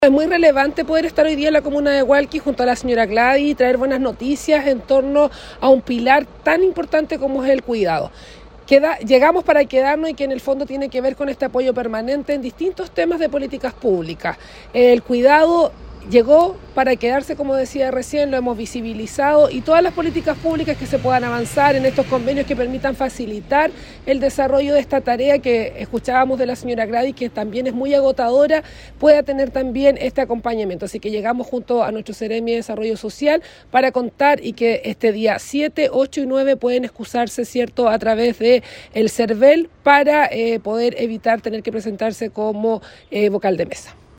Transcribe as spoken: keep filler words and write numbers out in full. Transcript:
Es muy relevante poder estar hoy día en la comuna de Hualqui junto a la señora Gladys y traer buenas noticias en torno a un pilar tan importante como es el cuidado. Queda, llegamos para quedarnos y que en el fondo tiene que ver con este apoyo permanente en distintos temas de políticas públicas. El cuidado llegó para quedarse, como decía recién, lo hemos visibilizado, y todas las políticas públicas que se puedan avanzar en estos convenios que permitan facilitar el desarrollo de esta tarea que escuchábamos de la señora Gladys, que también es muy agotadora, pueda tener también este acompañamiento. Así que llegamos junto a nuestro Seremi de Desarrollo Social para contar y que este día siete, ocho y nueve pueden excusarse, ¿cierto?, a través de el CERVEL para eh, poder evitar tener que presentarse como eh, vocal de mesa.